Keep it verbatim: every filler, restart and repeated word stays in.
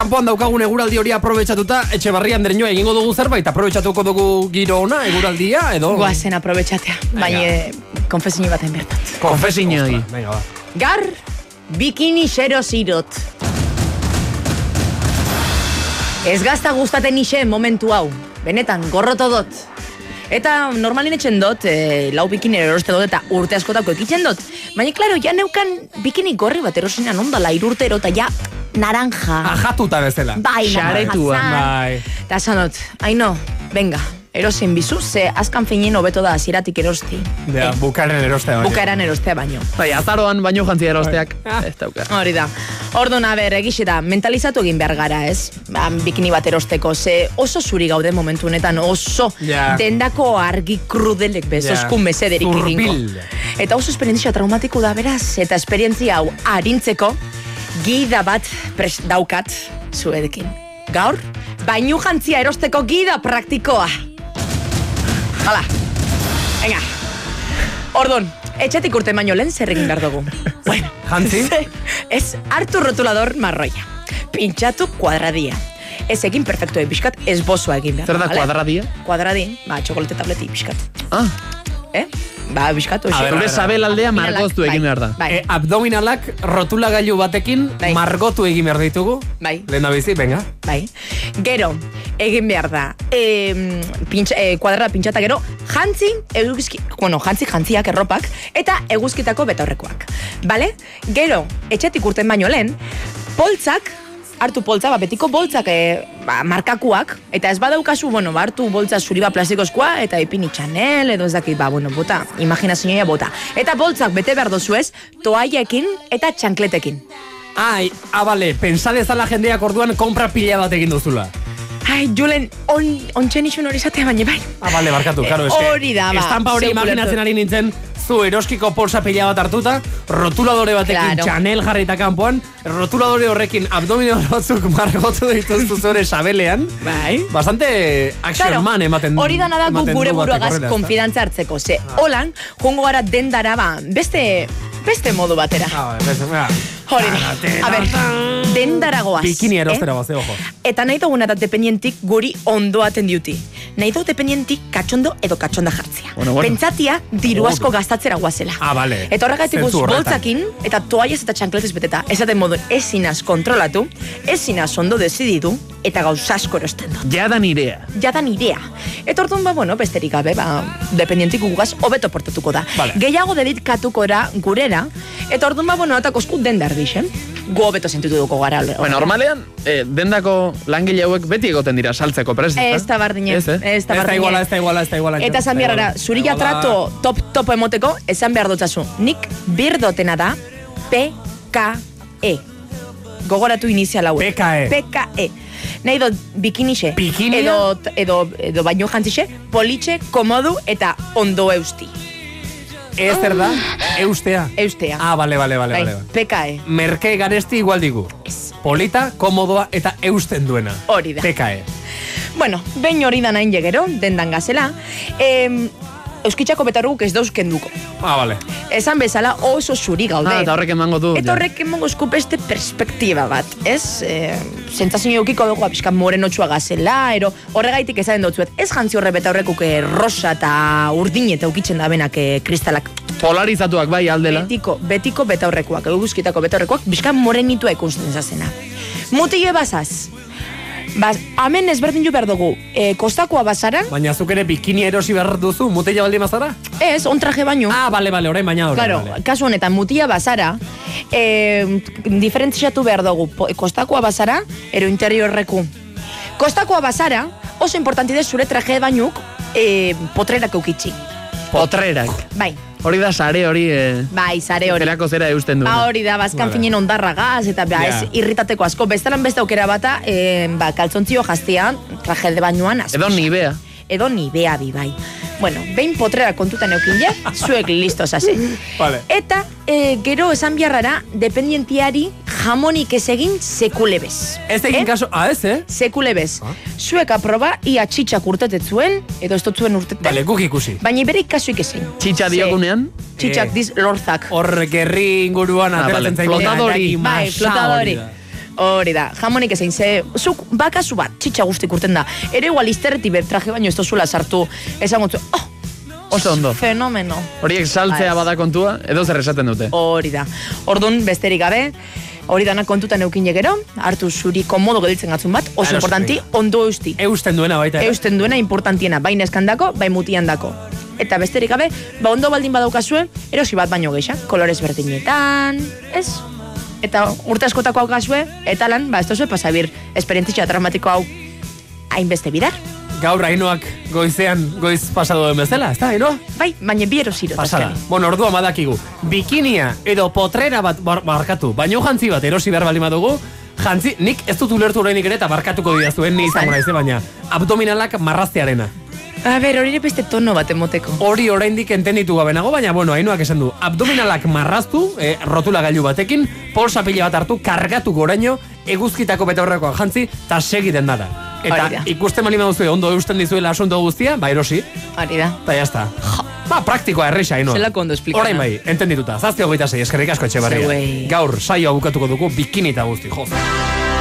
Kanpoan daukagun eguraldi hori aprobetxatuta, Etxebarri Andereñoa egingo dugu zerbait, aprobetxatuko dugu giro ona, eguraldia, edo... Goazen aprobetxatea, baina konfesini baten bertat. Konfesinoi. Venga, va. Gar, bikini xero zirot. Ez gazta gustaten ise momentu hau, benetan, gorroto dot. Eta normalin etxen dut, e, lau bikini eroste dut eta urte askotako ekitzen dut. Baina, klaro, ja neukan bikini gorri bat erosinan ondala irurtero eta ja naranja. Ajatuta bezala. Bai, Xaretua. naranja. Bai. Eta esan dut, haino, venga, erosin bizu, ze azkan finien hobeto da ziratik erosti. Ja, Eh, bukaren erostea baino. bukaeran erostea baino. Bai, azaroan baino jantzia erosteak. Ez dauka. Hori da. Orduan, aber, egisi da, mentalizatu egin behar gara, ez? Ba, bikini bat erosteko, ze oso zuri gaude momentu honetan, oso Ja. dendako argi krudelek bezosku Ja. mesederik egingo. Zurbil. Eta oso esperientzia traumatiko da, beraz, eta esperientzia hau arintzeko, gida bat prest daukat zuedekin. Gaur, bainu jantzia erosteko gida praktikoa. Hala, venga. Orduan, etxetik urte baino lehen zer egin behar dugu. Bueno, Jantzi? ze- ez hartu rotulador marroia. Pintxatu kuadradia. Ez egin perfecto pixkat, ez bozoa egin behar. Zer da vale? kuadradia? Kuadradin, ba, txokolate tableti pixkat. Ah, Eh? Ba, pixkat, oixe. A ver, zure sabel aldea Abdominalak, margoztu egin bai, behar da. Bai, E, abdominalak rotulagailu batekin Bai. margotu egin behar ditugu. Bai. Lehen da bizi, venga. bai. Gero, egin behar da, e, pintxa, e, kuadrada pintxata gero, jantzi, eguzki, bueno, jantzi jantziak erropak, eta eguzkitako betaurrekoak. Bale? Gero, etxetik urten baino lehen, poltzak, hartu poltza, ba, betiko boltzak e, ba, markakuak, eta ez badaukazu, bueno, ba, hartu boltza zuri bat plastikozkoa, eta ipini Chanel, edo ez dakit, ba, bueno, bota, imaginazioa bota. Eta boltzak bete behar dozuez, toaiekin eta txankletekin. Ai, ah, bale, pensa dezala jendeak orduan konpra pila bat egin duzula. Ai, Julen, on, ontsen isun hori zatea, baina bai. Ah, bale, barkatu, karo, Eh, eske. hori da, ba, Estampa hori zeu imaginatzen ulertu. ari nintzen, zu eroskiko polsa pila bat hartuta, rotuladore batekin Claro. Chanel jarrita kanpoan, rotuladore horrekin abdominal batzuk margotu dituztu zure sabelean. Bai. Bastante action Claro, man ematen hori dana da guk ematen gure du batek buruagaz horrela, ezta? konfidantza hartzeko, ze holan, jongo gara dendara ba, beste, beste modu batera. Ah, bai, beste, mira. Hori da. A ber, dendara goaz. Bikini erostera eh? baze, ojo. Eta nahi duguna da dependientik guri ondo aten diuti. Nahi dugu dependientik katxondo edo katxonda jartzea. Bueno, bueno. Pentsatia diru asko gastatzera guazela. Ah, bale. Eta horregatik Zentzu guz horretan. boltzakin eta toaiaz eta txankletez beteta. Ezaten modu ezinaz kontrolatu, ezinaz ondo desididu eta gauza asko erosten dut. Jada nirea. Jadan idea. Eta orduan, ba, bueno, besterik gabe, ba, dependientik gugaz hobeto portatuko da. Vale. Gehiago deditkatuko da gurera, eta orduan, ba, bueno, eta kosku dendar dixen. Gu hobeto sentitu duko gara. Bueno, normalean, eh, dendako langile hauek beti egoten dira saltzeko prest. Ez da bardine. Ez, eh? Ez da Ez da bardine. iguala, ez da iguala, ez da iguala. Eta esan behar gara, zuri Iguala. trato top top emoteko, esan behar dutzazu. Nik birdotena da P K E. Gogoratu inizial hau. P K E. P K E. Nahi dut bikinixe. Bikinia? Edo, edo, edo baino jantzixe, politxe, komodu eta ondo eusti. Ez zer da, eustea. Eustea. Ah, bale, bale, bale, Bai, bale. P K E. Merke garesti igual digu. Ez. Polita, komodoa eta eusten duena. Hori da. P K E. Bueno, behin hori da nahin jegero, dendan gazela, em, euskitxako betarruguk ez dauzken duko. Ah, bale. Esan bezala oso zuri gaude. Ah, eta horrek emango du. Eta ja. horrek emango esku beste perspektiba bat, ez? E, Zentzazio eukiko dugu apizkan morenotxua gazela, ero horregaitik ezaten dutzuet. Ez jantzi horre beta horrekuk eh, rosa eta urdin eta ukitzen da benak eh, kristalak. Polarizatuak bai aldela. Betiko, betiko beta horrekoak, eguzkitako beta horrekoak, bizkan morenitua ikusten zazena. Mutile bazaz. Baz, hemen ezberdin ju behar dugu, e, kostakoa bazara, Baina zuk ere bikini erosi behar duzu, mutila baldin bazara? ez, on traje baino. Ah, bale, bale, orain baina orain. Claro, Bale. kasu honetan mutia bazara, eh, diferentziatu behar dugu, po- kostakoa bazara, ero interiorreku. Kostakoa bazara, oso importanti da zure traje bainuk eh, potrerak eukitzi. Potrerak. Bai, Hori da sare hori, eh, bai, zare hori. zerako zera eusten du. Ba hori da, bazkan Vale. finen ondarragaz, eta ba, Ja. ez irritateko asko. Bestalan beste aukera bata, eh, ba, kaltzontzio jaztean, traje de bainoan asko. Edo nibea. Edo nibea bi, bai. Bueno, behin potrera kontutan eukin je, zuek listos hase. Vale. Eta e, gero esan biharrara, dependientiari jamonik ez egin sekule bez. Ez egin Eh? kaso, ah, ez, eh? Sekule bez. Ah. Zuek aproba, ia txitxak urtetet zuen, edo ez zuen urteten. Bale, guk ikusi. Baina bere kasuik ezin. Txitxa Ze- diogunean. Txitxak Eh. diz lorzak. Hor gerri inguruan Ah, ateratzen vale. zaigu. Flotadori. Bai, flotadori. Hori da, jamonik ezein, ze, zuk bakazu bat, txitsa guztik urten da. Ere igual izterretik traje baino ez tozula sartu, esan gotzu, oh, oso ondo. Fenomeno. Horiek saltzea bada kontua, edo zer esaten dute. Hori da. Ordun besterik gabe, hori dana kontutan eukin gero, hartu zuri komodo geditzen gatzun bat, oso importanti, ondo eusti. Eusten duena baita. Eusten duena importantiena, bai neskandako, bai mutiandako. Eta besterik gabe, ba ondo baldin badaukazue, erosi bat baino geixa, kolorez berdinetan, ez? Eta urte askotako hau gazue, eta lan, ba, ez tozue pasabir, esperientzia traumatiko hau hainbeste bidar. Gaur Ainoak goizean goiz pasado den bezala, ez da, Ainoa? Bai, baina bi erosiro. Pasada. Bueno, ordua madakigu. Bikinia edo potrera bat bar barkatu, baino jantzi bat erosi behar baldin badugu, jantzi, nik ez dut ulertu orainik ere eta barkatuko didazuen ni izango naiz, baina abdominalak marraztearena. A ber, hori ere beste tono bat emoteko. Hori oraindik entenditu gabe nago, baina bueno, Ainoak esan du. Abdominalak marraztu, e, rotula gailu batekin, polsa pila bat hartu, kargatu goraino, eguzkitako betaurrekoa jantzi, eta segiten dara. Eta ikusten mali maduzue ondo eusten dizuela asunto guztia, ba erosi. Hori da. Eta jazta. Ba, praktikoa erreixa, Ainoa. Zelako ondo esplikana. Orain bai, entendituta. Zazti hogeita sei, eskerrik asko Etxebarria. Gaur saioa bukatuko dugu bikini eta guzti, joz.